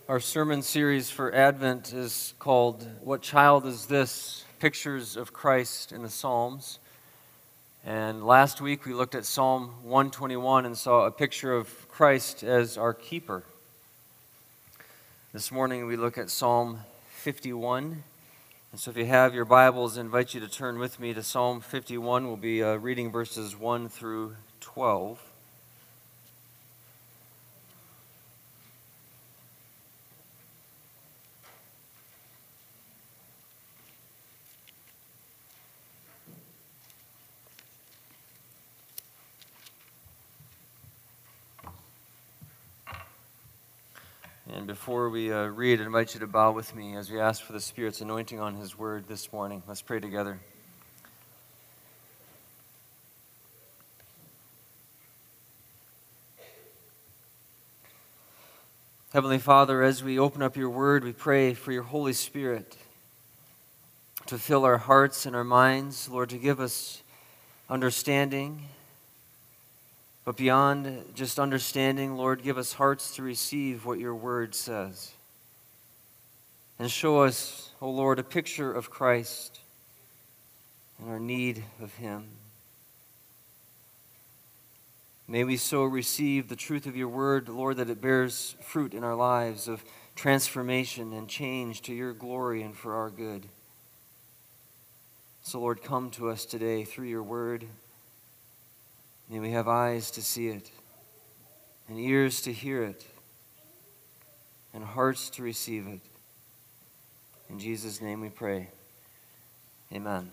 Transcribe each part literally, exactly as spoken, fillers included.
Our sermon series for Advent is called, What Child Is This? Pictures of Christ in the Psalms. And last week we looked at Psalm one twenty-one and saw a picture of Christ as our keeper. This morning we look at Psalm fifty-one. And so if you have your Bibles, I invite you to turn with me to Psalm fifty-one. We'll be uh, reading verses one through twelve. And before we uh, read, I invite you to bow with me as we ask for the Spirit's anointing on His Word this morning. Let's pray together. Heavenly Father, as we open up your Word, we pray for your Holy Spirit to fill our hearts and our minds, Lord, to give us understanding. But beyond just understanding, Lord, give us hearts to receive what your word says. And show us, O Lord, a picture of Christ and our need of him. May we so receive the truth of your word, Lord, that it bears fruit in our lives of transformation and change to your glory and for our good. So, Lord, come to us today through your word. May we have eyes to see it, and ears to hear it, and hearts to receive it. In Jesus' name we pray. Amen.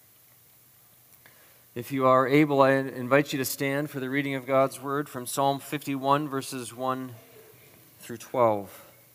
If you are able, I invite you to stand for the reading of God's Word from Psalm fifty-one, verses one through twelve.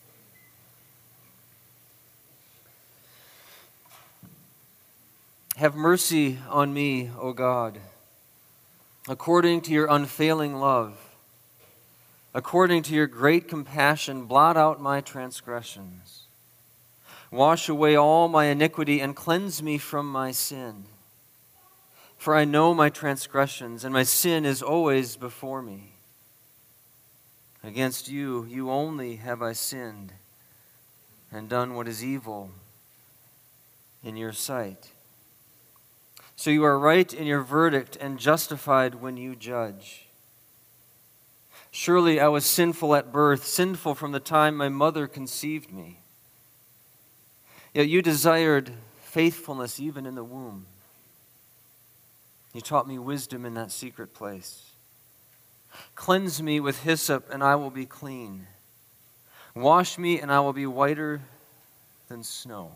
Have mercy on me, O God, according to your unfailing love. According to your great compassion, blot out my transgressions. Wash away all my iniquity and cleanse me from my sin. For I know my transgressions, and my sin is always before me. Against you, you only have I sinned and done what is evil in your sight. So you are right in your verdict and justified when you judge. Surely I was sinful at birth, sinful from the time my mother conceived me. Yet you desired faithfulness even in the womb. You taught me wisdom in that secret place. Cleanse me with hyssop, and I will be clean. Wash me, and I will be whiter than snow.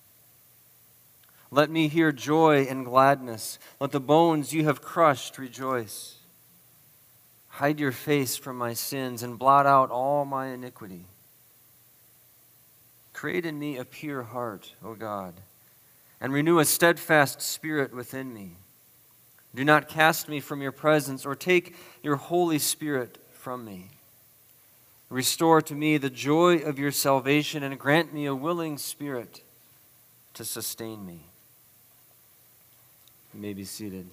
Let me hear joy and gladness. Let the bones you have crushed rejoice. Hide your face from my sins and blot out all my iniquity. Create in me a pure heart, O God, and renew a steadfast spirit within me. Do not cast me from your presence or take your Holy Spirit from me. Restore to me the joy of your salvation and grant me a willing spirit to sustain me. You may be seated.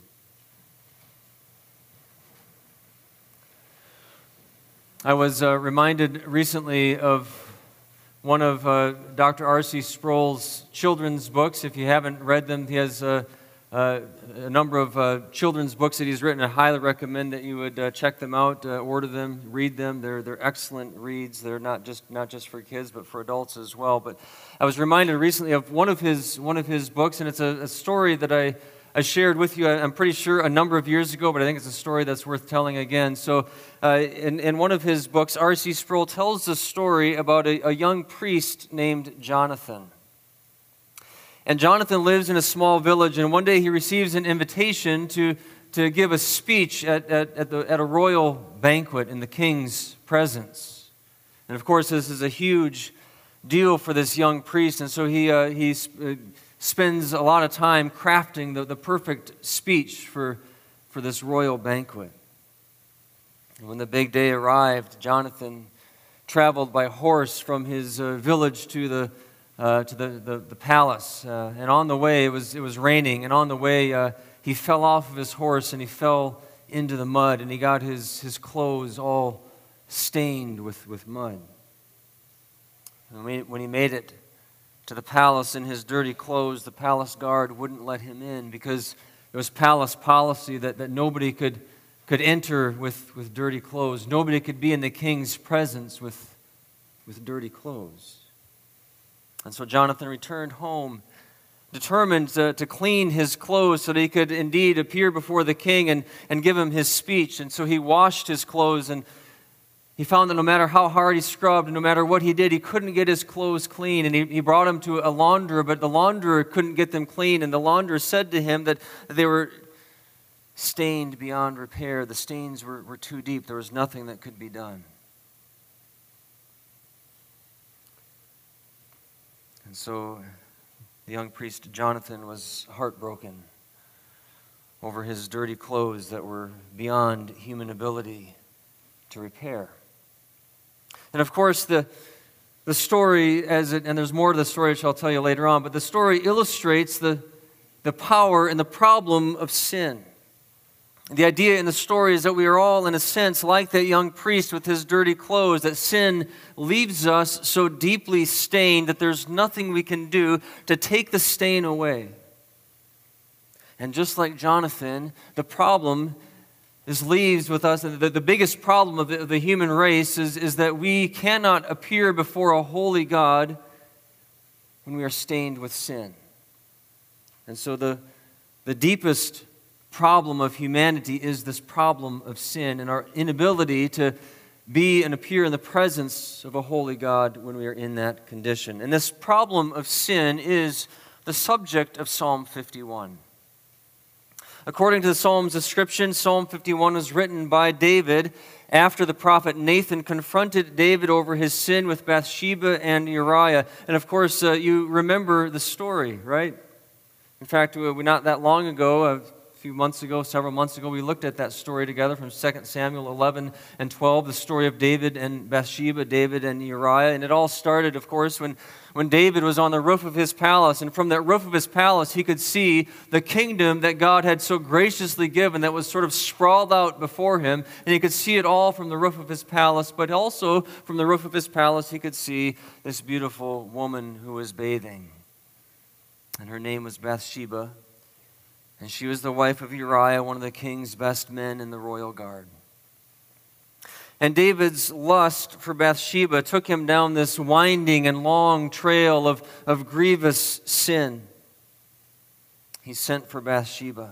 I was uh, reminded recently of one of uh, Doctor R C Sproul's children's books. If you haven't read them, he has uh, uh, a number of uh, children's books that he's written. I highly recommend that you would uh, check them out, uh, order them, read them. They're they're excellent reads. They're not just not just for kids, but for adults as well. But I was reminded recently of one of his one of his books, and it's a, a story that I. I shared with you, I'm pretty sure, a number of years ago, but I think it's a story that's worth telling again. So uh, in, in one of his books, R C Sproul tells the story about a, a young priest named Jonathan. And Jonathan lives in a small village, and one day he receives an invitation to, to give a speech at, at, at, the, at a royal banquet in the king's presence. And of course, this is a huge deal for this young priest, and so he uh, he's... Uh, spends a lot of time crafting the, the perfect speech for, for this royal banquet. And when the big day arrived, Jonathan traveled by horse from his uh, village to the uh, to the, the, the palace. Uh, and on the way, it was it was raining, and on the way uh, he fell off of his horse and he fell into the mud, and he got his, his clothes all stained with, with mud. And when he made it to the palace in his dirty clothes, the palace guard wouldn't let him in because it was palace policy that, that nobody could, could enter with, with dirty clothes. Nobody could be in the king's presence with, with dirty clothes. And so Jonathan returned home, determined to, to clean his clothes so that he could indeed appear before the king and, and give him his speech. And so he washed his clothes, and he found that no matter how hard he scrubbed and no matter what he did, he couldn't get his clothes clean. And he, he brought them to a launderer, but the launderer couldn't get them clean. And the launderer said to him that they were stained beyond repair. The stains were, were too deep. There was nothing that could be done. And so the young priest Jonathan was heartbroken over his dirty clothes that were beyond human ability to repair. And of course, the, the story, as it, and there's more to the story which I'll tell you later on, but the story illustrates the, the power and the problem of sin. The idea in the story is that we are all, in a sense, like that young priest with his dirty clothes, that sin leaves us so deeply stained that there's nothing we can do to take the stain away. And just like Jonathan, the problem is leaves with us. The, the biggest problem of the, of the human race is, is that we cannot appear before a holy God when we are stained with sin. And so the, the deepest problem of humanity is this problem of sin and our inability to be and appear in the presence of a holy God when we are in that condition. And this problem of sin is the subject of Psalm fifty-one. According to the Psalm's description, Psalm fifty-one was written by David after the prophet Nathan confronted David over his sin with Bathsheba and Uriah. And of course, uh, you remember the story, right? In fact, we, not that long ago, a few months ago, several months ago, we looked at that story together from Second Samuel eleven and twelve, the story of David and Bathsheba, David and Uriah. And it all started, of course, when, when David was on the roof of his palace. And from that roof of his palace, he could see the kingdom that God had so graciously given that was sort of sprawled out before him. And he could see it all from the roof of his palace. But also, from the roof of his palace, he could see this beautiful woman who was bathing. And her name was Bathsheba. And she was the wife of Uriah, one of the king's best men in the royal guard. And David's lust for Bathsheba took him down this winding and long trail of, of grievous sin. He sent for Bathsheba.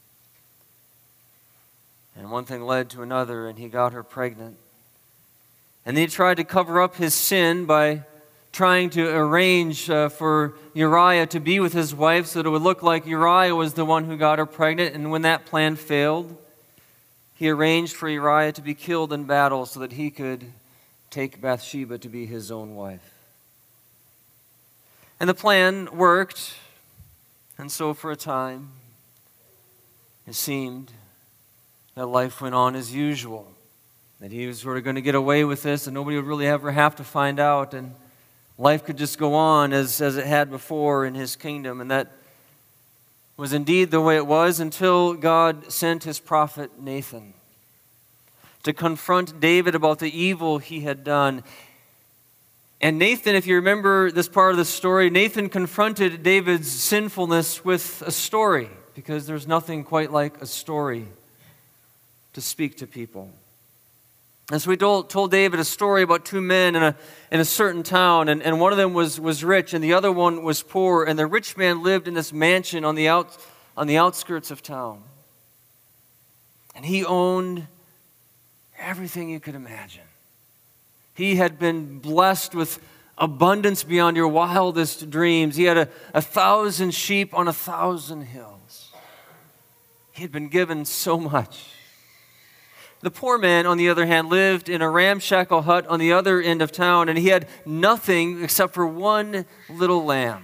And one thing led to another, and he got her pregnant. And he tried to cover up his sin by trying to arrange uh, for Uriah to be with his wife so that it would look like Uriah was the one who got her pregnant. And when that plan failed, he arranged for Uriah to be killed in battle so that he could take Bathsheba to be his own wife. And the plan worked, and so for a time, it seemed that life went on as usual, that he was sort of going to get away with this and nobody would really ever have to find out, and life could just go on as, as it had before in his kingdom. And that was indeed the way it was until God sent his prophet Nathan to confront David about the evil he had done. And Nathan, if you remember this part of the story, Nathan confronted David's sinfulness with a story, because there's nothing quite like a story to speak to people. And so he told, told David a story about two men in a, in a certain town, and, and one of them was, was rich, and the other one was poor, and the rich man lived in this mansion on the, out, on the outskirts of town. And he owned everything you could imagine. He had been blessed with abundance beyond your wildest dreams. He had a, a thousand sheep on a thousand hills. He had been given so much. The poor man, on the other hand, lived in a ramshackle hut on the other end of town, and he had nothing except for one little lamb.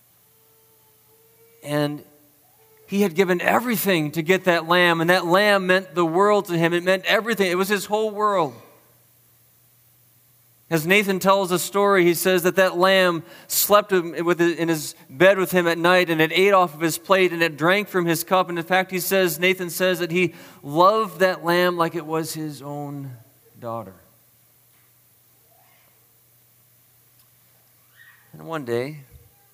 And he had given everything to get that lamb, and that lamb meant the world to him. It meant everything. It was his whole world. As Nathan tells the story, he says that that lamb slept with in his bed with him at night, and it ate off of his plate, and it drank from his cup. And in fact, he says, Nathan says that he loved that lamb like it was his own daughter. And one day, there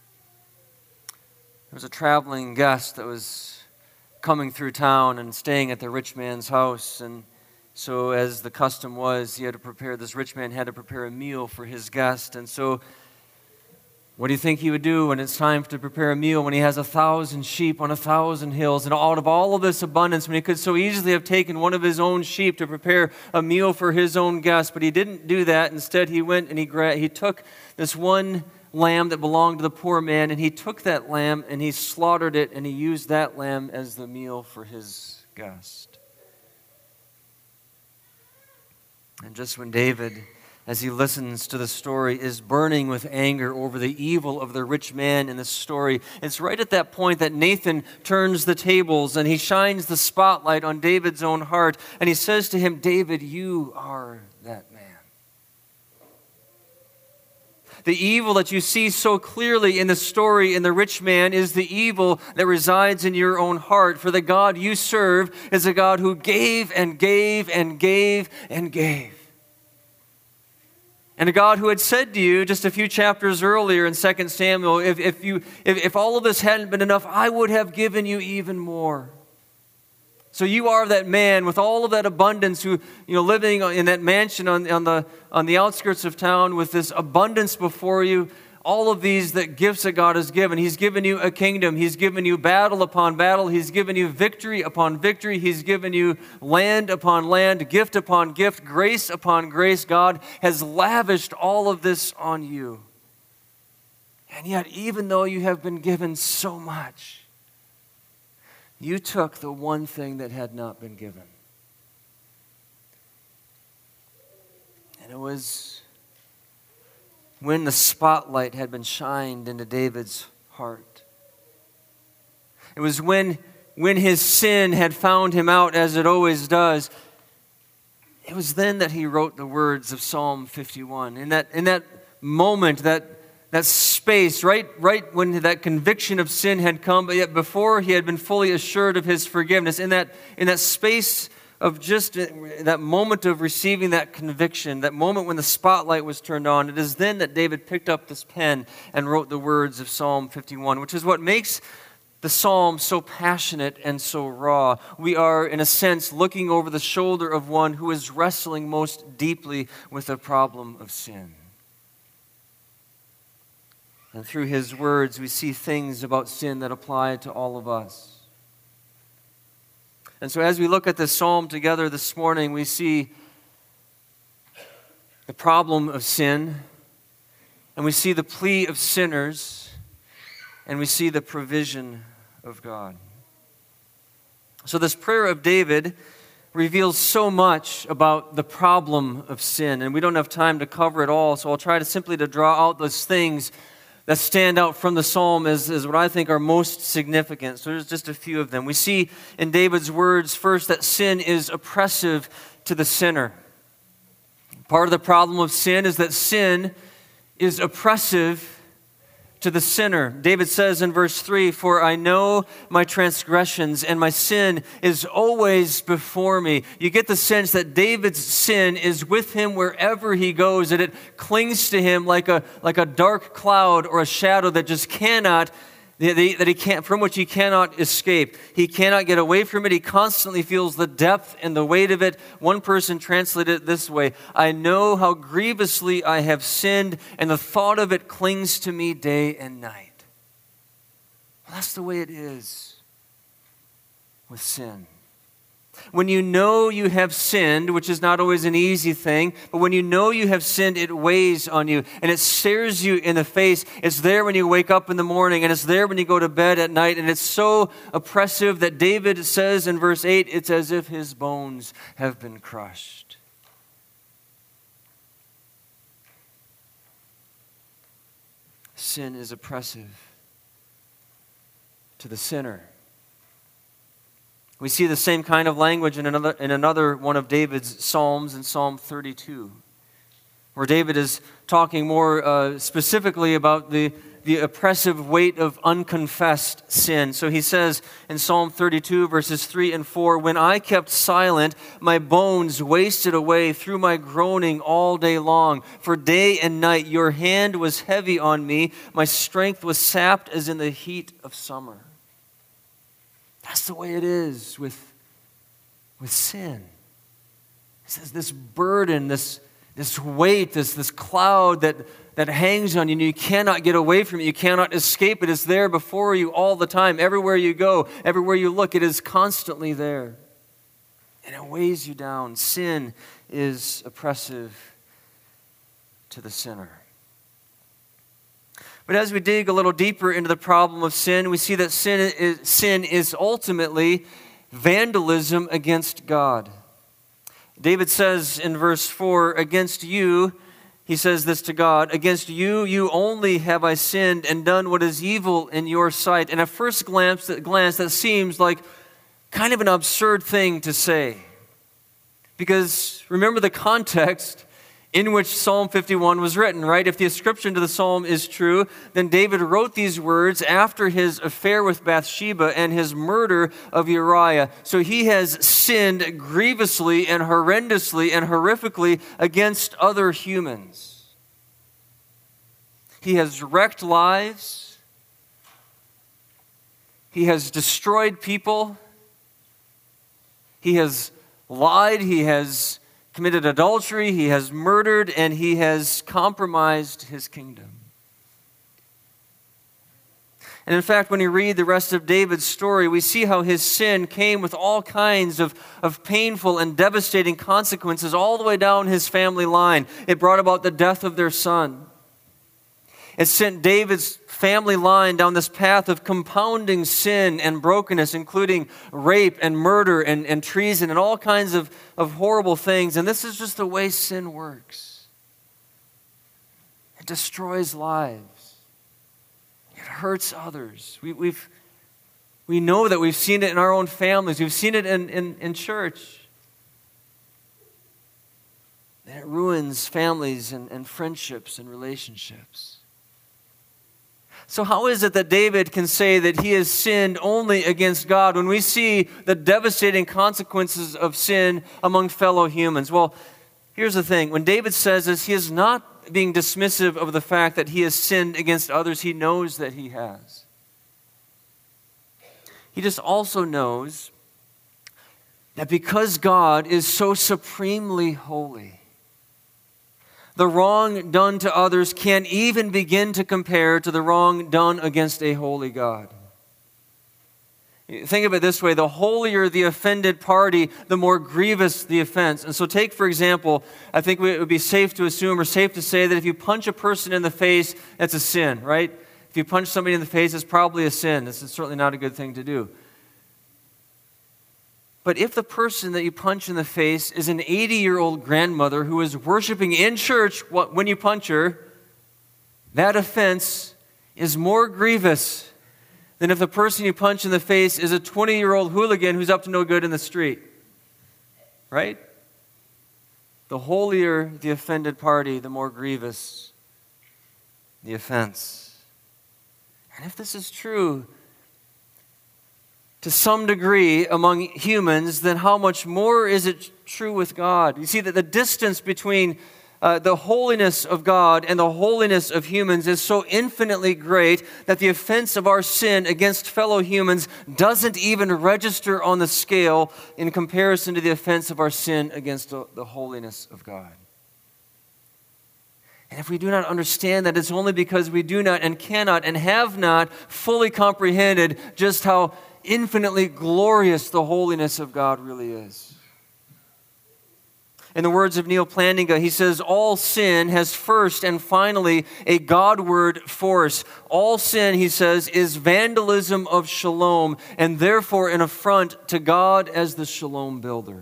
was a traveling guest that was coming through town and staying at the rich man's house. And so as the custom was, he had to prepare, this rich man had to prepare a meal for his guest. And so what do you think he would do when it's time to prepare a meal, when he has a thousand sheep on a thousand hills? And out of all of this abundance, when he could so easily have taken one of his own sheep to prepare a meal for his own guest, but he didn't do that. Instead, he went and he gra- he took this one lamb that belonged to the poor man, and he took that lamb and he slaughtered it, and he used that lamb as the meal for his guest. And just when David, as he listens to the story, is burning with anger over the evil of the rich man in the story, it's right at that point that Nathan turns the tables and he shines the spotlight on David's own heart, and he says to him, David, you are that man. The evil that you see so clearly in the story in the rich man is the evil that resides in your own heart. For the God you serve is a God who gave and gave and gave and gave. And a God who had said to you just a few chapters earlier in Second Samuel, if, if, you, if, if all of this hadn't been enough, I would have given you even more. So you are that man with all of that abundance who, you know, living in that mansion on, on, the, on the outskirts of town with this abundance before you, all of these that gifts that God has given. He's given you a kingdom. He's given you battle upon battle. He's given you victory upon victory. He's given you land upon land, gift upon gift, grace upon grace. God has lavished all of this on you. And yet, even though you have been given so much, you took the one thing that had not been given. And it was when the spotlight had been shined into David's heart. It was when, when his sin had found him out, as it always does. It was then that he wrote the words of Psalm fifty-one. In that, in that moment, that That space, right, right when that conviction of sin had come, but yet before he had been fully assured of his forgiveness, in that, in that space of just that moment of receiving that conviction, that moment when the spotlight was turned on, it is then that David picked up this pen and wrote the words of Psalm fifty-one, which is what makes the psalm so passionate and so raw. We are, in a sense, looking over the shoulder of one who is wrestling most deeply with the problem of sin. And through his words, we see things about sin that apply to all of us. And so as we look at this psalm together this morning, we see the problem of sin, and we see the plea of sinners, and we see the provision of God. So this prayer of David reveals so much about the problem of sin, and we don't have time to cover it all, so I'll try to simply to draw out those things that stand out from the psalm as, as what I think are most significant. So there's just a few of them. We see in David's words, first, that sin is oppressive to the sinner. Part of the problem of sin is that sin is oppressive to the sinner. David says in verse three, "For I know my transgressions, and my sin is always before me." You get the sense that David's sin is with him wherever he goes, and it clings to him like a, like a dark cloud or a shadow that just cannot, that he can't, from which he cannot escape. He cannot get away from it. He constantly feels the depth and the weight of it. One person translated it this way: "I know how grievously I have sinned, and the thought of it clings to me day and night." Well, that's the way it is with sin. When you know you have sinned, which is not always an easy thing, but when you know you have sinned, it weighs on you and it stares you in the face. It's there when you wake up in the morning, and it's there when you go to bed at night, and it's so oppressive that David says in verse eight, it's as if his bones have been crushed. Sin is oppressive to the sinner. We see the same kind of language in another, in another one of David's Psalms, in Psalm thirty-two, where David is talking more uh, specifically about the, the oppressive weight of unconfessed sin. So he says in Psalm thirty-two, verses three and four, "When I kept silent, my bones wasted away through my groaning all day long. For day and night your hand was heavy on me. My strength was sapped as in the heat of summer." That's the way it is with, with sin. He says this burden, this, this weight, this, this cloud that, that hangs on you, and you cannot get away from it. You cannot escape it. It's there before you all the time. Everywhere you go, everywhere you look, it is constantly there. And it weighs you down. Sin is oppressive to the sinner. But as we dig a little deeper into the problem of sin, we see that sin is, sin is ultimately vandalism against God. David says in verse four, "Against you," he says this to God, "against you, you only have I sinned and done what is evil in your sight." And at first glance, glance that seems like kind of an absurd thing to say. Because remember the context in which Psalm fifty-one was written, right? If the ascription to the psalm is true, then David wrote these words after his affair with Bathsheba and his murder of Uriah. So he has sinned grievously and horrendously and horrifically against other humans. He has wrecked lives. He has destroyed people. He has lied. He has committed adultery, he has murdered, and he has compromised his kingdom. And in fact, when you read the rest of David's story, we see how his sin came with all kinds of, of painful and devastating consequences all the way down his family line. It brought about the death of their son. It sent David's family line down this path of compounding sin and brokenness, including rape and murder and, and treason and all kinds of, of horrible things. And this is just the way sin works. It destroys lives. It hurts others. We, we've, we know that we've seen it in our own families. We've seen it in, in, in church. And it ruins families and, and friendships and relationships. So how is it that David can say that he has sinned only against God when we see the devastating consequences of sin among fellow humans? Well, here's the thing. When David says this, he is not being dismissive of the fact that he has sinned against others. He knows that he has. He just also knows that because God is so supremely holy, the wrong done to others can't even begin to compare to the wrong done against a holy God. Think of it this way: the holier the offended party, the more grievous the offense. And so take, for example, I think it would be safe to assume or safe to say that if you punch a person in the face, that's a sin, right? If you punch somebody in the face, it's probably a sin. This is certainly not a good thing to do. But if the person that you punch in the face is an eighty-year-old grandmother who is worshiping in church when you punch her, that offense is more grievous than if the person you punch in the face is a twenty-year-old hooligan who's up to no good in the street. Right? The holier the offended party, the more grievous the offense. And if this is true to some degree among humans, then how much more is it true with God? You see that the distance between uh, the holiness of God and the holiness of humans is so infinitely great that the offense of our sin against fellow humans doesn't even register on the scale in comparison to the offense of our sin against the holiness of God. And if we do not understand that, it's only because we do not and cannot and have not fully comprehended just how infinitely glorious the holiness of God really is. In the words of Neil Plantinga, he says, all sin has first and finally a Godward force. All sin, he says, is vandalism of shalom and therefore an affront to God as the shalom builder.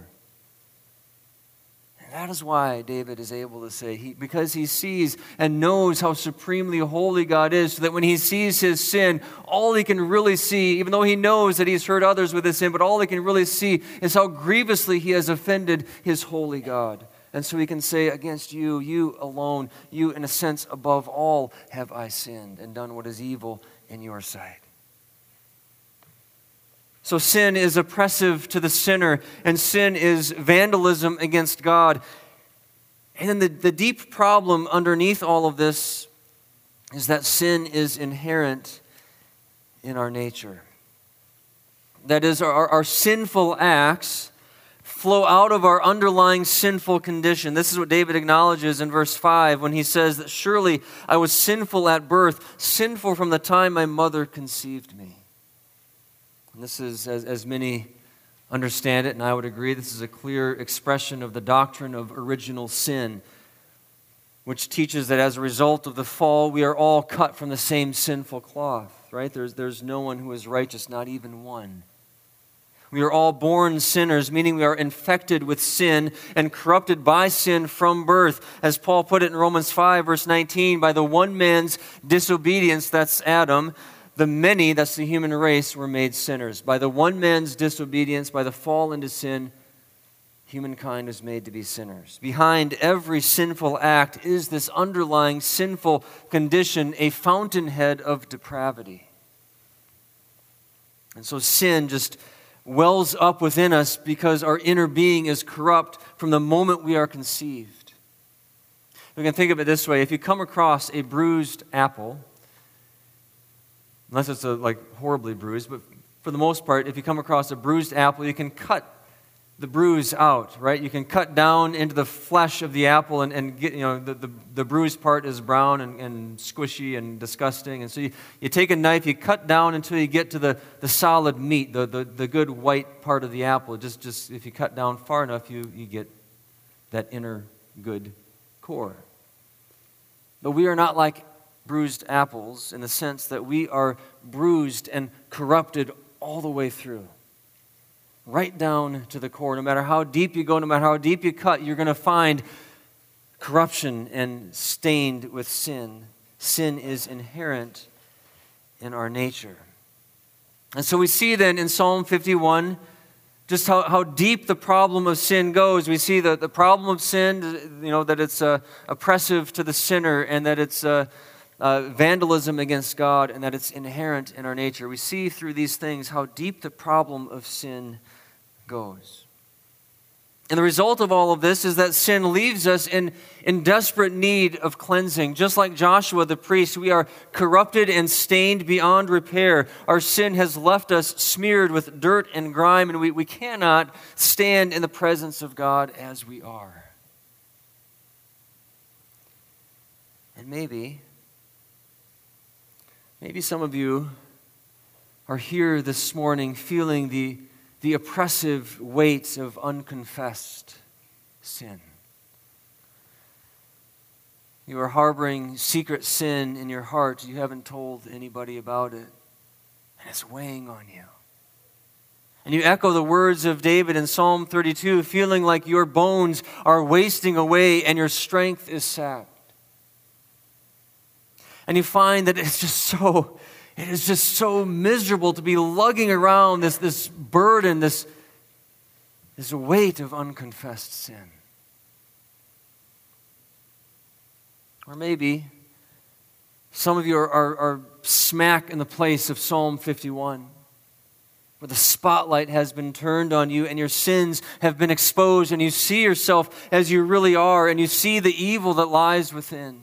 That is why David is able to say, he, because he sees and knows how supremely holy God is, so that when he sees his sin, all he can really see, even though he knows that he's hurt others with his sin, but all he can really see is how grievously he has offended his holy God. And so we can say, against you, you alone, you in a sense above all, have I sinned and done what is evil in your sight. So sin is oppressive to the sinner, and sin is vandalism against God. And then the, the deep problem underneath all of this is that sin is inherent in our nature. That is, our, our sinful acts flow out of our underlying sinful condition. This is what David acknowledges in verse five when he says that surely I was sinful at birth, sinful from the time my mother conceived me. And this is, as, as many understand it, and I would agree, this is a clear expression of the doctrine of original sin, which teaches that as a result of the fall, we are all cut from the same sinful cloth, right? There's, there's no one who is righteous, not even one. We are all born sinners, meaning we are infected with sin and corrupted by sin from birth. As Paul put it in Romans five, verse nineteen, by the one man's disobedience, that's Adam, the many, that's the human race, were made sinners. By the one man's disobedience, by the fall into sin, humankind is made to be sinners. Behind every sinful act is this underlying sinful condition, a fountainhead of depravity. And so sin just wells up within us because our inner being is corrupt from the moment we are conceived. We can think of it this way. If you come across a bruised apple, unless it's a, like horribly bruised, but for the most part, if you come across a bruised apple, you can cut the bruise out, right? You can cut down into the flesh of the apple and, and get, you know, the, the, the bruised part is brown and, and squishy and disgusting. And so you, you take a knife, you cut down until you get to the, the solid meat, the, the, the good white part of the apple. Just, just if you cut down far enough, you, you get that inner good core. But we are not like bruised apples in the sense that we are bruised and corrupted all the way through. Right down to the core. No matter how deep you go, no matter how deep you cut, you're going to find corruption and stained with sin. Sin is inherent in our nature. And so we see then in Psalm fifty-one just how, how deep the problem of sin goes. We see that the problem of sin, you know, that it's uh, oppressive to the sinner and that it's uh, uh, vandalism against God and that it's inherent in our nature. We see through these things how deep the problem of sin goes. And the result of all of this is that sin leaves us in, in desperate need of cleansing. Just like Joshua the priest, we are corrupted and stained beyond repair. Our sin has left us smeared with dirt and grime, and we, we cannot stand in the presence of God as we are. And maybe, maybe some of you are here this morning feeling the the oppressive weight of unconfessed sin. You are harboring secret sin in your heart. You haven't told anybody about it, and it's weighing on you. And you echo the words of David in Psalm thirty-two, feeling like your bones are wasting away and your strength is sapped. And you find that it's just so It is just so miserable to be lugging around this, this burden, this, this weight of unconfessed sin. Or maybe some of you are, are, are smack in the place of Psalm fifty-one, where the spotlight has been turned on you and your sins have been exposed and you see yourself as you really are and you see the evil that lies within.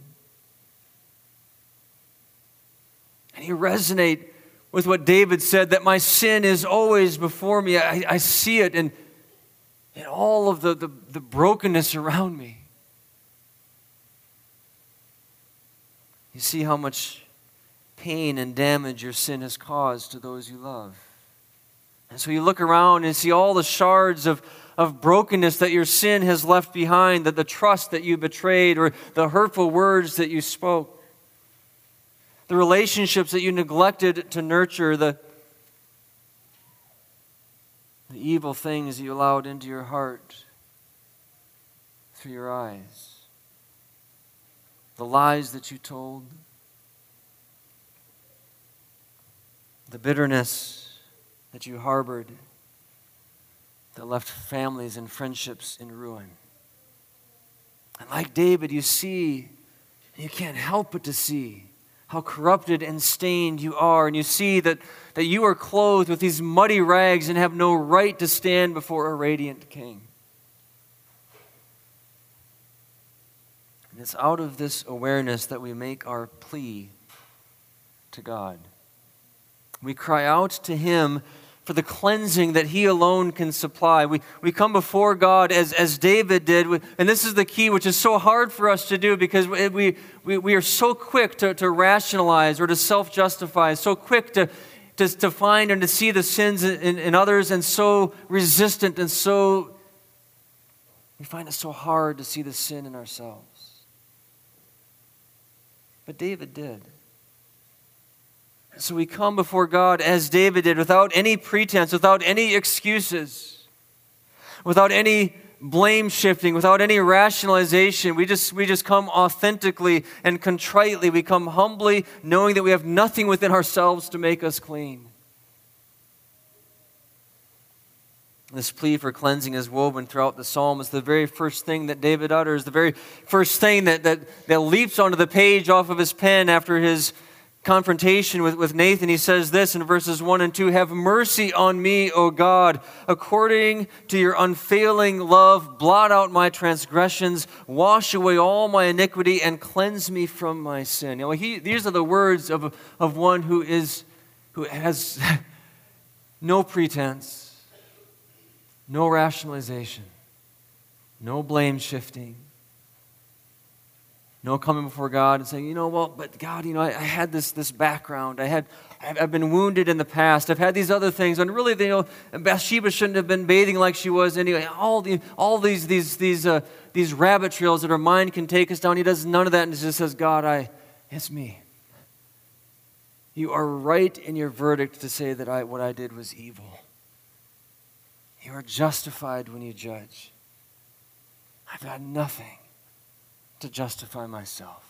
And you resonate with what David said, that my sin is always before me. I, I see it in, in all of the, the, the brokenness around me. You see how much pain and damage your sin has caused to those you love. And so you look around and see all the shards of, of brokenness that your sin has left behind, that the trust that you betrayed or the hurtful words that you spoke. The relationships that you neglected to nurture, the, the evil things that you allowed into your heart through your eyes, the lies that you told, the bitterness that you harbored that left families and friendships in ruin. And like David, you see, and you can't help but to see how corrupted and stained you are. And you see that, that you are clothed with these muddy rags and have no right to stand before a radiant king. And it's out of this awareness that we make our plea to God. We cry out to Him for the cleansing that He alone can supply. We, we come before God as, as David did, and this is the key, which is so hard for us to do because we, we, we are so quick to, to rationalize or to self-justify, so quick to, to, to find and to see the sins in, in others, and so resistant and so, we find it so hard to see the sin in ourselves. But David did. So we come before God as David did, without any pretense, without any excuses, without any blame shifting, without any rationalization. We just, we just come authentically and contritely. We come humbly, knowing that we have nothing within ourselves to make us clean. This plea for cleansing is woven throughout the psalm. It's the very first thing that David utters, the very first thing that, that, that leaps onto the page off of his pen after his confrontation with, with Nathan. He says this in verses one and two, "Have mercy on me, O God, according to your unfailing love, blot out my transgressions, wash away all my iniquity, and cleanse me from my sin." You know, he, these are the words of, of one who is who has no pretense, no rationalization, no blame shifting. No coming before God and saying, you know, well, but God, you know, I, I had this this background. I had, I've, I've been wounded in the past. I've had these other things, and really, you know, Bathsheba shouldn't have been bathing like she was anyway. All the, all these these these uh, these rabbit trails that our mind can take us down. He does none of that, and just says, God, I, it's me. You are right in your verdict to say that I what I did was evil. You are justified when you judge. I've got nothing to justify myself.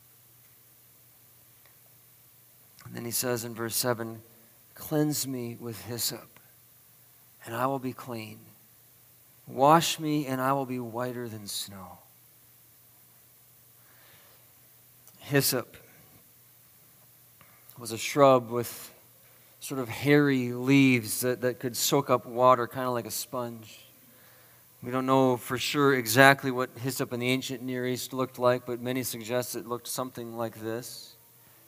And then he says in verse seven, "Cleanse me with hyssop, and I will be clean. Wash me, and I will be whiter than snow." Hyssop was a shrub with sort of hairy leaves that, that could soak up water, kind of like a sponge. We don't know for sure exactly what hyssop in the ancient Near East looked like, but many suggest it looked something like this.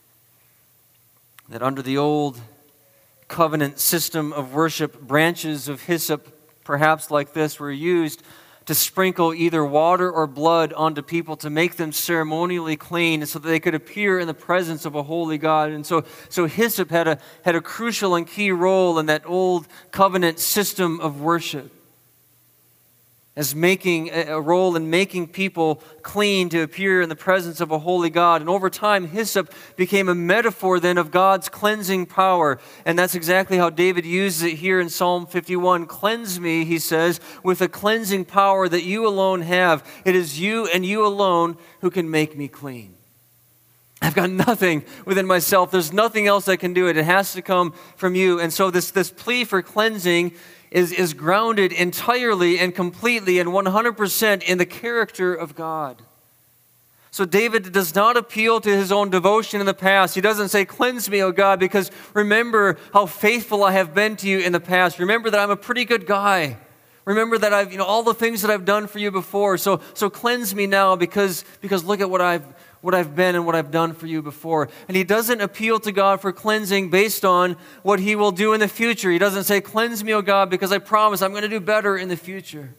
That under the old covenant system of worship, branches of hyssop, perhaps like this, were used to sprinkle either water or blood onto people to make them ceremonially clean so that they could appear in the presence of a holy God. And so, so hyssop had a, had a crucial and key role in that old covenant system of worship, as making a role in making people clean to appear in the presence of a holy God. And over time, hyssop became a metaphor then of God's cleansing power. And that's exactly how David uses it here in Psalm fifty-one. "Cleanse me," he says, "with a cleansing power that you alone have. It is you and you alone who can make me clean." I've got nothing within myself. There's nothing else that can do it. It has to come from you. And so this, this plea for cleansing is, is grounded entirely and completely and one hundred percent in the character of God. So David does not appeal to his own devotion in the past. He doesn't say, "Cleanse me, O God, because remember how faithful I have been to you in the past. Remember that I'm a pretty good guy. Remember that I've, you know, all the things that I've done for you before. So, so cleanse me now because, because look at what I've what I've been and what I've done for you before." And he doesn't appeal to God for cleansing based on what he will do in the future. He doesn't say, "Cleanse me, O God, because I promise I'm going to do better in the future.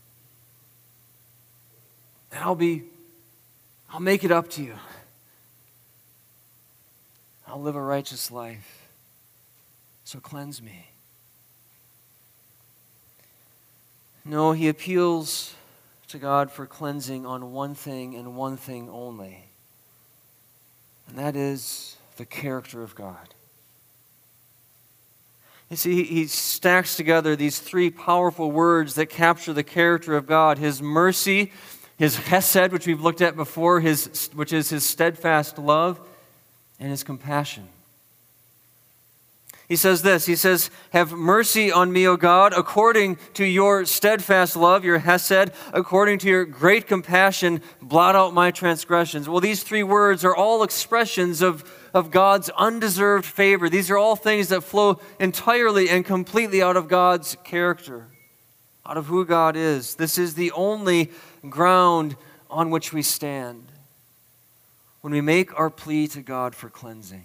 And I'll be, I'll make it up to you. I'll live a righteous life. So cleanse me." No, he appeals to God for cleansing on one thing and one thing only. And that is the character of God. You see, he stacks together these three powerful words that capture the character of God: His mercy, His hesed, which we've looked at before, his, which is His steadfast love, and His compassion. He says this, he says, have mercy on me, O God, according to your steadfast love, your hesed, according to your great compassion, blot out my transgressions. Well, these three words are all expressions of, of God's undeserved favor. These are all things that flow entirely and completely out of God's character, out of who God is. This is the only ground on which we stand when we make our plea to God for cleansing.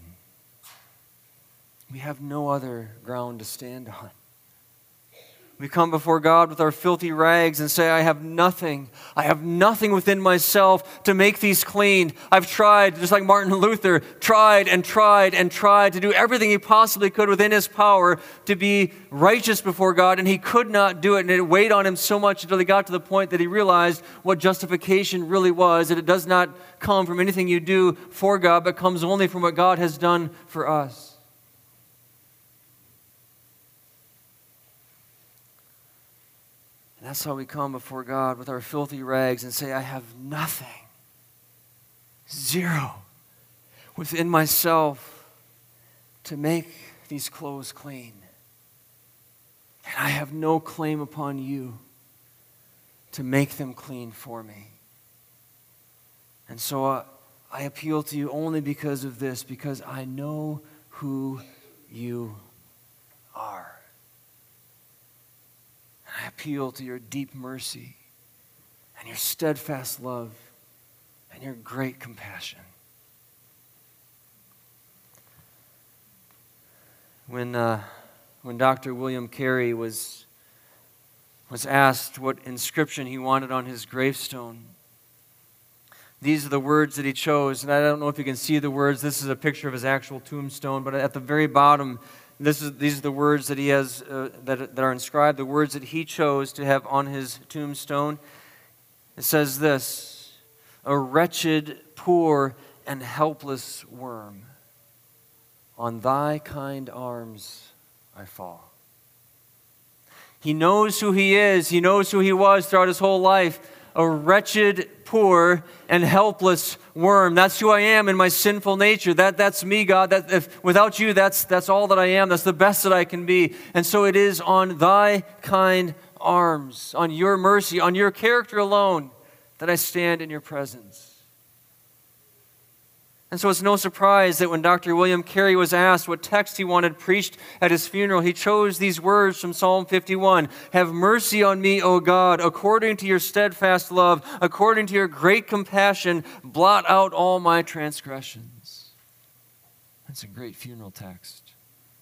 We have no other ground to stand on. We come before God with our filthy rags and say, I have nothing. I have nothing within myself to make these clean. I've tried, just like Martin Luther, tried and tried and tried to do everything he possibly could within his power to be righteous before God, and he could not do it. And it weighed on him so much until he got to the point that he realized what justification really was, that it does not come from anything you do for God, but comes only from what God has done for us. That's how we come before God with our filthy rags and say, I have nothing, zero, within myself to make these clothes clean. And I have no claim upon you to make them clean for me. And so uh, I appeal to you only because of this, because I know who you are. I appeal to your deep mercy and your steadfast love and your great compassion. When uh, when Doctor William Carey was was asked what inscription he wanted on his gravestone, these are the words that he chose. And I don't know if you can see the words. This is a picture of his actual tombstone, but at the very bottom, This is, these are the words that he has uh, that, that are inscribed, the words that he chose to have on his tombstone. It says this, a wretched, poor, and helpless worm, on thy kind arms I fall. He knows who he is. He knows who he was throughout his whole life. A wretched, poor, and helpless worm. That's who I am in my sinful nature. That, that's me, God. That, if, without you, that's, that's all that I am. That's the best that I can be. And so it is on thy kind arms, on your mercy, on your character alone, that I stand in your presence. And so it's no surprise that when Doctor William Carey was asked what text he wanted preached at his funeral, he chose these words from Psalm fifty-one. Have mercy on me, O God, according to your steadfast love, according to your great compassion, blot out all my transgressions. That's a great funeral text.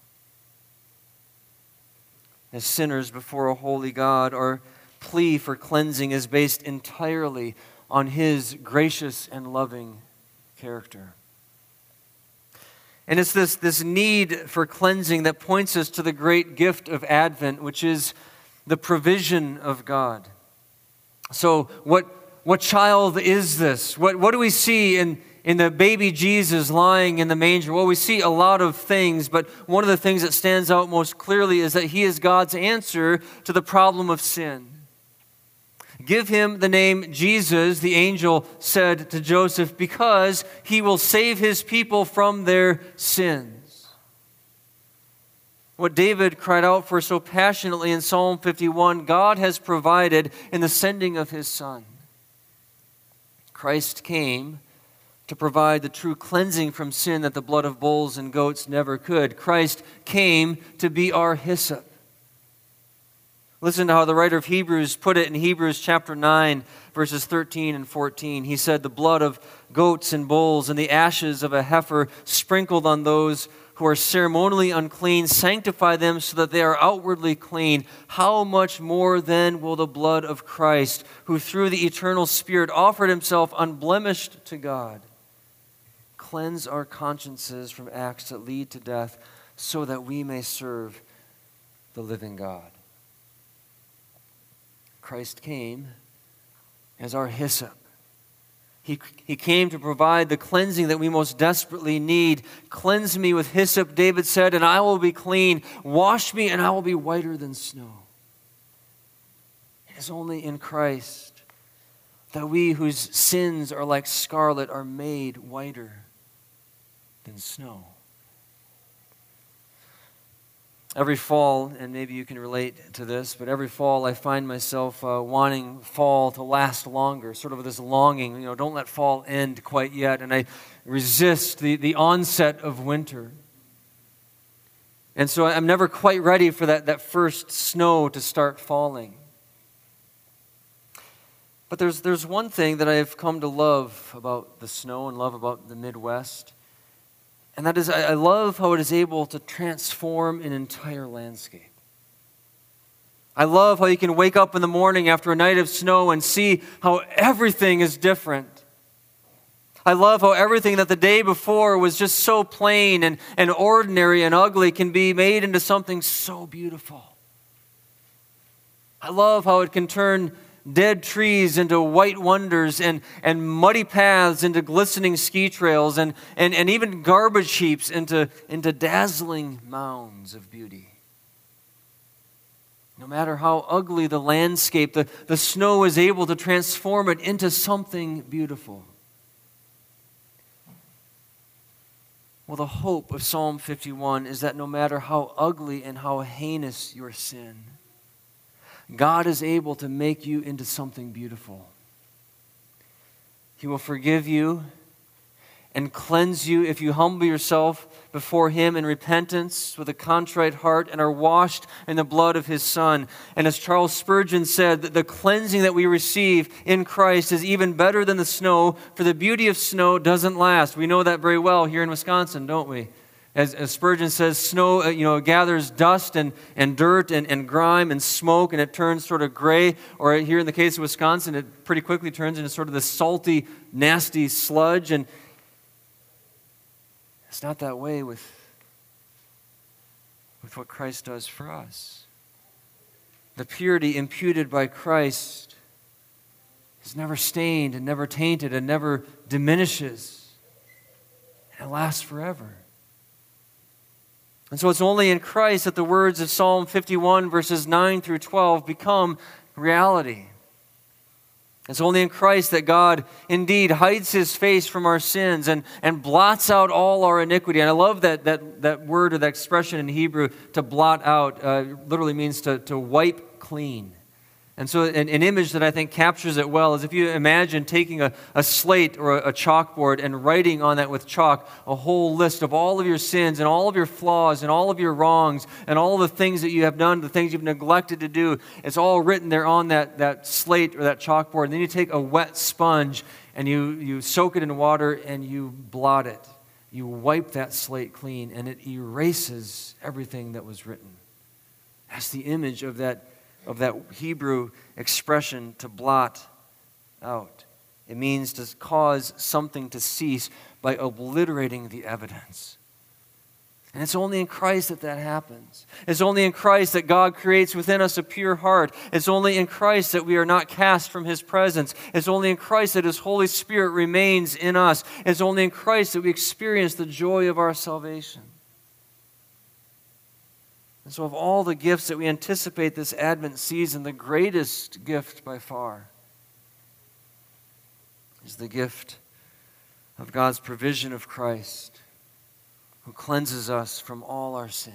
As sinners before a holy God, our plea for cleansing is based entirely on his gracious and loving character. And it's this, this need for cleansing that points us to the great gift of Advent, which is the provision of God. So what, what child is this? What, what do we see in, in the baby Jesus lying in the manger? Well, we see a lot of things, but one of the things that stands out most clearly is that he is God's answer to the problem of sin. Give him the name Jesus, the angel said to Joseph, because he will save his people from their sins. What David cried out for so passionately in Psalm fifty-one, God has provided in the sending of his Son. Christ came to provide the true cleansing from sin that the blood of bulls and goats never could. Christ came to be our hyssop. Listen to how the writer of Hebrews put it in Hebrews chapter nine, verses thirteen and fourteen. He said, the blood of goats and bulls and the ashes of a heifer sprinkled on those who are ceremonially unclean sanctify them so that they are outwardly clean. How much more then will the blood of Christ, who through the eternal Spirit offered himself unblemished to God, cleanse our consciences from acts that lead to death so that we may serve the living God. Christ came as our hyssop. He, he came to provide the cleansing that we most desperately need. Cleanse me with hyssop, David said, and I will be clean. Wash me, and I will be whiter than snow. It is only in Christ that we whose sins are like scarlet are made whiter than snow. Every fall, and maybe you can relate to this, but every fall I find myself uh, wanting fall to last longer, sort of this longing, you know, don't let fall end quite yet, and I resist the, the onset of winter. And so I'm never quite ready for that, that first snow to start falling. But there's, there's one thing that I've come to love about the snow and love about the Midwest. And that is, I love how it is able to transform an entire landscape. I love how you can wake up in the morning after a night of snow and see how everything is different. I love how everything that the day before was just so plain and, and ordinary and ugly can be made into something so beautiful. I love how it can turn dead trees into white wonders and, and muddy paths into glistening ski trails and, and, and even garbage heaps into, into dazzling mounds of beauty. No matter how ugly the landscape, the, the snow is able to transform it into something beautiful. Well, the hope of Psalm fifty-one is that no matter how ugly and how heinous your sin, God is able to make you into something beautiful. He will forgive you and cleanse you if you humble yourself before Him in repentance with a contrite heart and are washed in the blood of His Son. And as Charles Spurgeon said, that the cleansing that we receive in Christ is even better than the snow, for the beauty of snow doesn't last. We know that very well here in Wisconsin, don't we? As, as Spurgeon says, snow, you know, gathers dust and, and dirt and, and grime and smoke, and it turns sort of gray. Or here in the case of Wisconsin, it pretty quickly turns into sort of this salty, nasty sludge. And it's not that way with, with what Christ does for us. The purity imputed by Christ is never stained and never tainted and never diminishes. And it lasts forever. And so it's only in Christ that the words of Psalm fifty-one, verses nine through twelve, become reality. It's only in Christ that God indeed hides His face from our sins and, and blots out all our iniquity. And I love that, that, that word or that expression in Hebrew, to blot out, uh, literally means to, to wipe clean. And so an, an image that I think captures it well is if you imagine taking a, a slate or a, a chalkboard and writing on that with chalk a whole list of all of your sins and all of your flaws and all of your wrongs and all the things that you have done, the things you've neglected to do. It's all written there on that, that slate or that chalkboard. And then you take a wet sponge and you, you soak it in water and you blot it. You wipe that slate clean and it erases everything that was written. That's the image of that of that Hebrew expression, to blot out. It means to cause something to cease by obliterating the evidence. And it's only in Christ that that happens. It's only in Christ that God creates within us a pure heart. It's only in Christ that we are not cast from His presence. It's only in Christ that His Holy Spirit remains in us. It's only in Christ that we experience the joy of our salvation. And so of all the gifts that we anticipate this Advent season, the greatest gift by far is the gift of God's provision of Christ, who cleanses us from all our sin.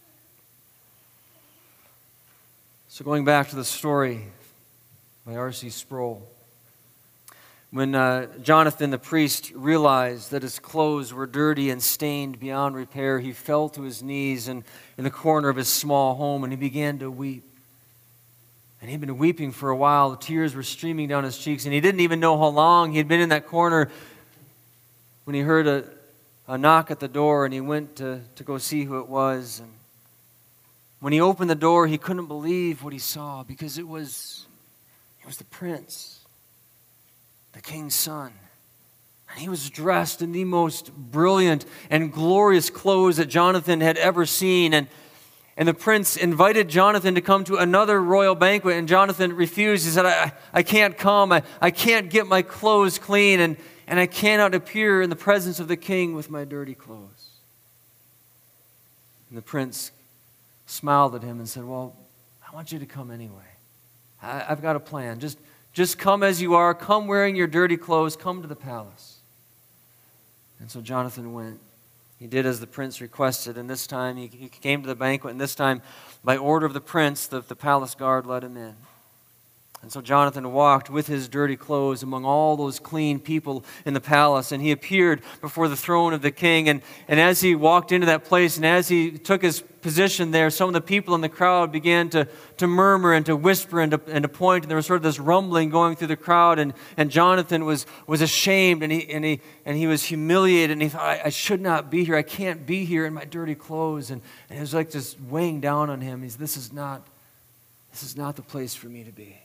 So going back to the story by R C Sproul, when uh, Jonathan the priest realized that his clothes were dirty and stained beyond repair, he fell to his knees in, in the corner of his small home and he began to weep. And he'd been weeping for a while. The tears were streaming down his cheeks, and he didn't even know how long he had been in that corner when he heard a, a knock at the door, and he went to, to go see who it was. And when he opened the door, he couldn't believe what he saw, because it was, it was the prince, the king's son. And he was dressed in the most brilliant and glorious clothes that Jonathan had ever seen. And, and the prince invited Jonathan to come to another royal banquet, and Jonathan refused. He said, I, I can't come. I, I can't get my clothes clean, and, and I cannot appear in the presence of the king with my dirty clothes. And the prince smiled at him and said, well, I want you to come anyway. I, I've got a plan. Just Just come as you are. Come wearing your dirty clothes. Come to the palace. And so Jonathan went. He did as the prince requested, and this time he, he came to the banquet, and this time, by order of the prince, the, the palace guard let him in. And so Jonathan walked with his dirty clothes among all those clean people in the palace, and he appeared before the throne of the king. And, and as he walked into that place, and as he took his position there, some of the people in the crowd began to, to murmur and to whisper and to, and to point, and there was sort of this rumbling going through the crowd, and, and Jonathan was, was ashamed, and he, and, he, and he was humiliated, and he thought, I, I should not be here, I can't be here in my dirty clothes, and, and it was like just weighing down on him. He's, this is not, this is not the place for me to be.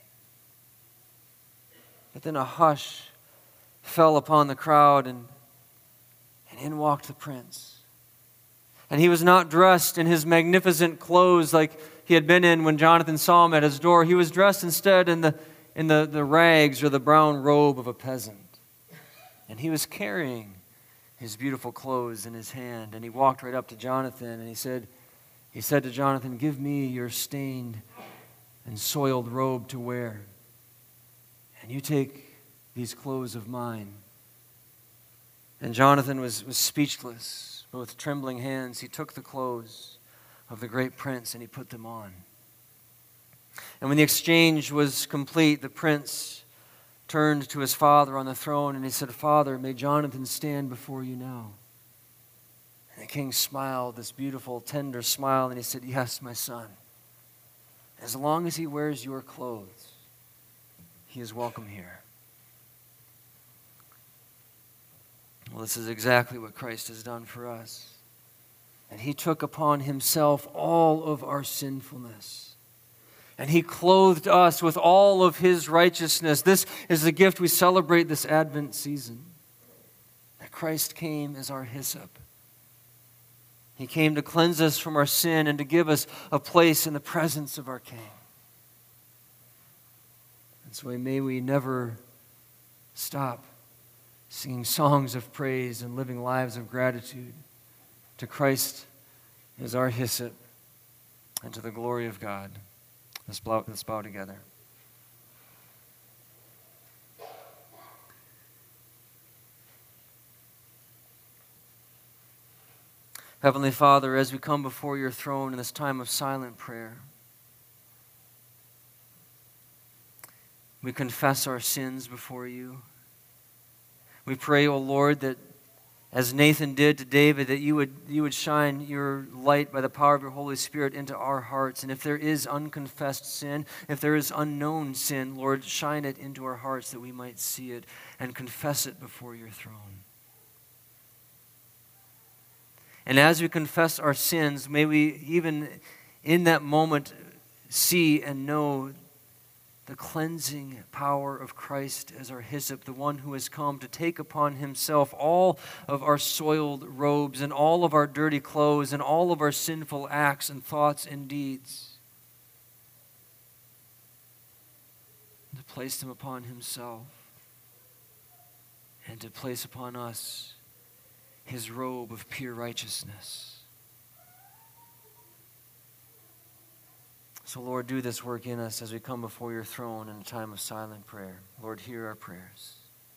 But then a hush fell upon the crowd, and, and in walked the prince. And he was not dressed in his magnificent clothes like he had been in when Jonathan saw him at his door. He was dressed instead in the, in the, the rags or the brown robe of a peasant. And he was carrying his beautiful clothes in his hand. And he walked right up to Jonathan, and he said, he said to Jonathan, "Give me your stained and soiled robe to wear. And you take these clothes of mine." And Jonathan was, was speechless, but with trembling hands he took the clothes of the great prince and he put them on. And when the exchange was complete, the prince turned to his father on the throne and he said, "Father, may Jonathan stand before you now?" And the king smiled, this beautiful, tender smile, and he said, "Yes, my son. As long as he wears your clothes, he is welcome here." Well, this is exactly what Christ has done for us. And he took upon himself all of our sinfulness. And he clothed us with all of his righteousness. This is the gift we celebrate this Advent season. That Christ came as our hyssop. He came to cleanse us from our sin and to give us a place in the presence of our King. And so may we never stop singing songs of praise and living lives of gratitude to Christ as our hyssop and to the glory of God. Let's bow, let's bow together. Heavenly Father, as we come before your throne in this time of silent prayer, we confess our sins before you. We pray, O Lord, that as Nathan did to David, that you would, you would shine your light by the power of your Holy Spirit into our hearts. And if there is unconfessed sin, if there is unknown sin, Lord, shine it into our hearts that we might see it and confess it before your throne. And as we confess our sins, may we even in that moment see and know the cleansing power of Christ as our hyssop, the one who has come to take upon himself all of our soiled robes and all of our dirty clothes and all of our sinful acts and thoughts and deeds, to place them upon himself and to place upon us his robe of pure righteousness. So, Lord, do this work in us as we come before your throne in a time of silent prayer. Lord, hear our prayers.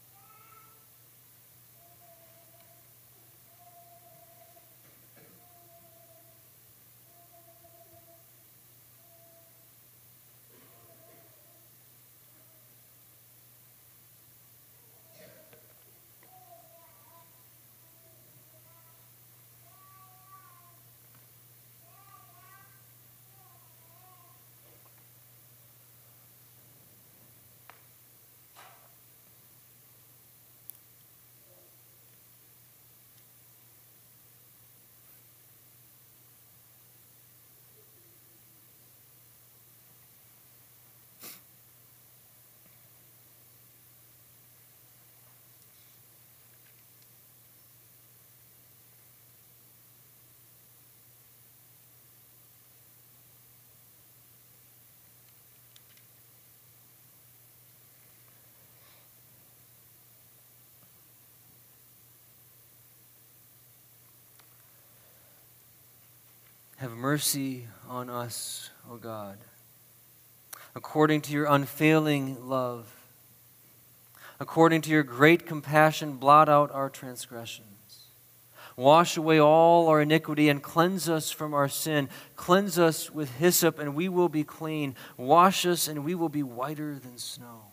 Have mercy on us, O God, according to your unfailing love. According to your great compassion, blot out our transgressions. Wash away all our iniquity and cleanse us from our sin. Cleanse us with hyssop and we will be clean. Wash us and we will be whiter than snow.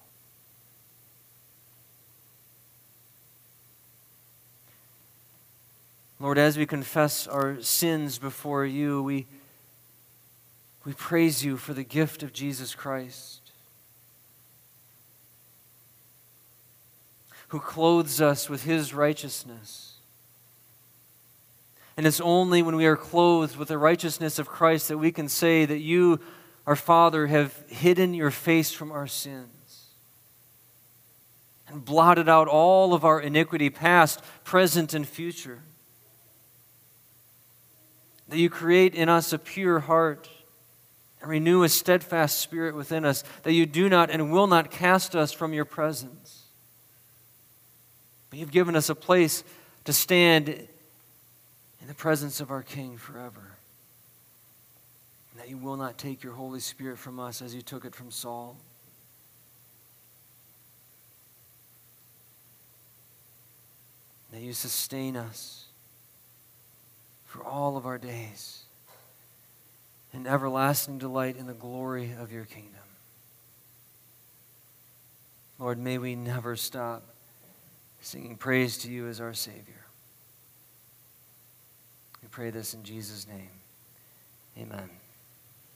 Lord, as we confess our sins before you, we, we praise you for the gift of Jesus Christ, who clothes us with his righteousness. And it's only when we are clothed with the righteousness of Christ that we can say that you, our Father, have hidden your face from our sins and blotted out all of our iniquity, past, present, and future. That you create in us a pure heart and renew a steadfast spirit within us, that you do not and will not cast us from your presence. But you've given us a place to stand in the presence of our King forever. And that you will not take your Holy Spirit from us as you took it from Saul. That you sustain us for all of our days in everlasting delight in the glory of your kingdom. Lord, may we never stop singing praise to you as our Savior. We pray this in Jesus' name. Amen.